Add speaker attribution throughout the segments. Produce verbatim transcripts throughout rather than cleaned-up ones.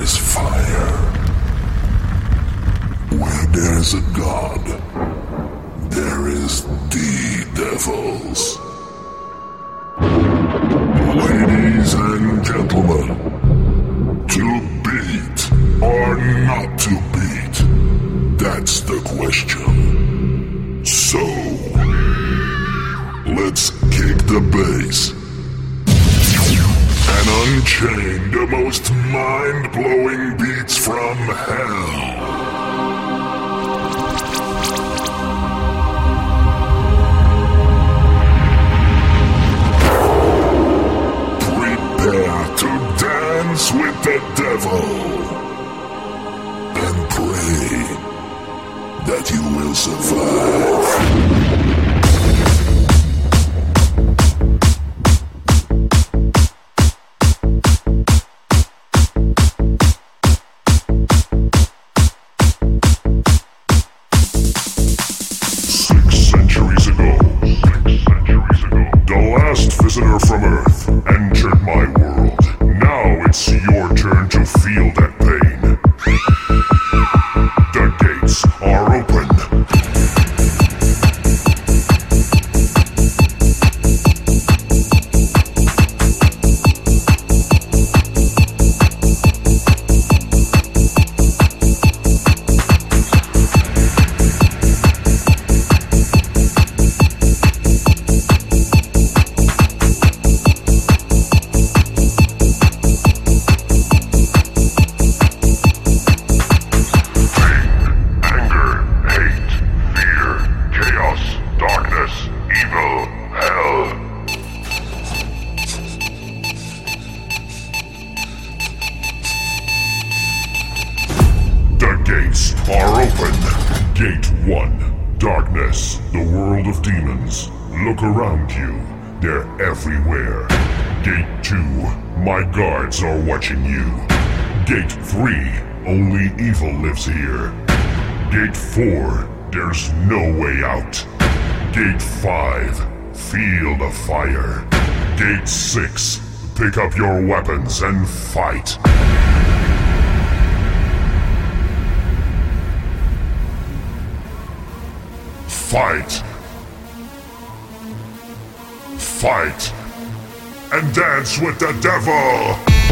Speaker 1: is fire. Where there's a god, there is the devils. Ladies and gentlemen, to beat or not to beat, that's the question. So, let's kick the bass and unchain the most mind-blowing beats from hell. Prepare to dance with the devil and pray that you will survive. Visitor from Earth entered my world. Now it's your turn to feel that pain. The gates are open. Gates are open. Gate one, darkness, the world of demons. Look around you, they're everywhere. Gate two, my guards are watching you. Gate three, only evil lives here. Gate four, there's no way out. Gate five, feel the fire. Gate six, pick up your weapons and fight. Fight. Fight. And dance with the devil!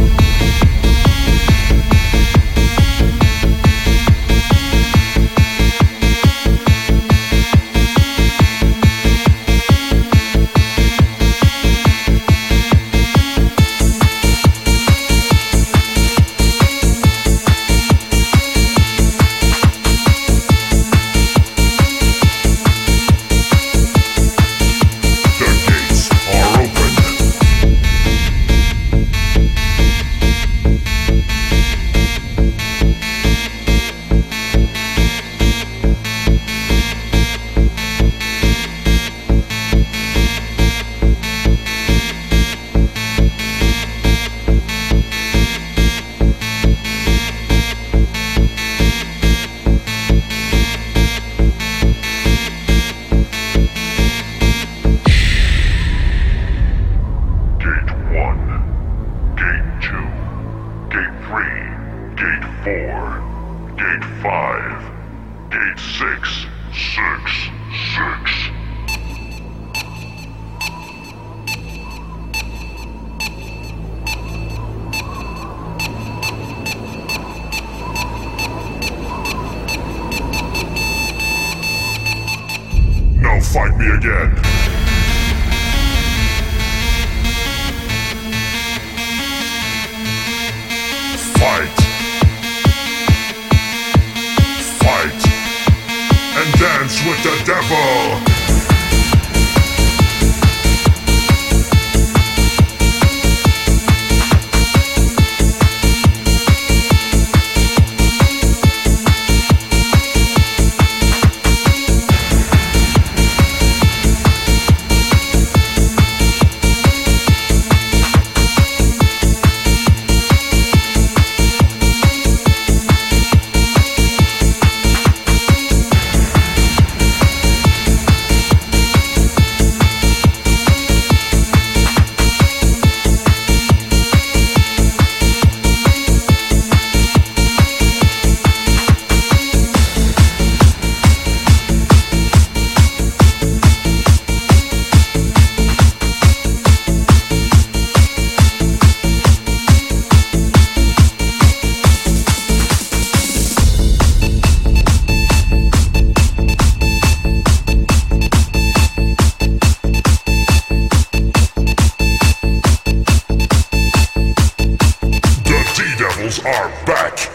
Speaker 1: Fight me again. Fight. Fight. And dance with the devil. are back!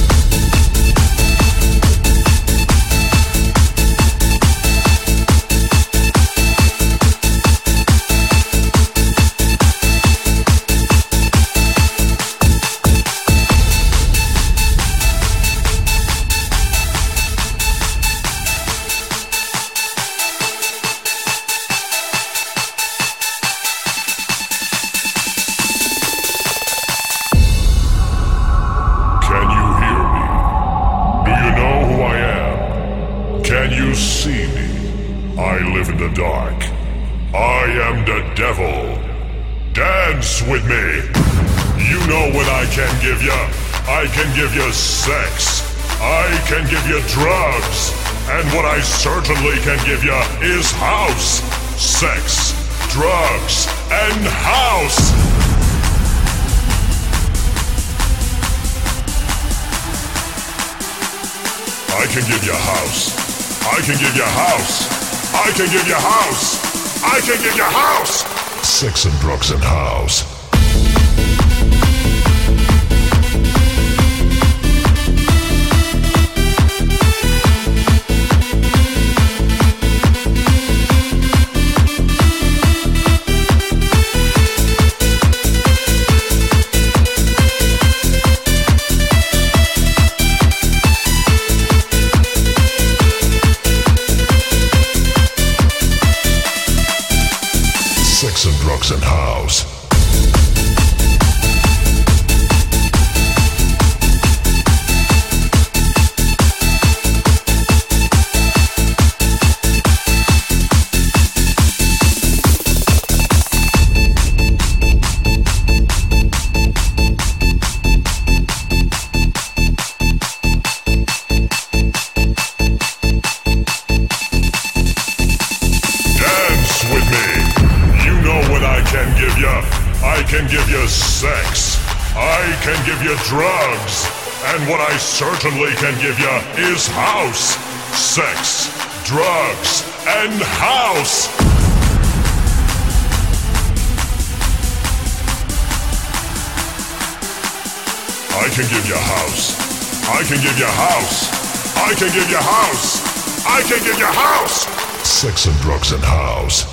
Speaker 1: Can you see me? I live in the dark. I am the devil. Dance with me. You know what I can give you. I can give you sex. I can give you drugs. And what I certainly can give you is house. Sex, drugs, and house. I can give you house. I can give you house. I can give you house. I can give you house. Sex and drugs and house. Sex and drugs and house. I can give you sex. I can give you drugs. And what I certainly can give you is house. Sex, drugs, and house. I can give you house. I can give you house. I can give you house. I can give you house. Sex and drugs and house.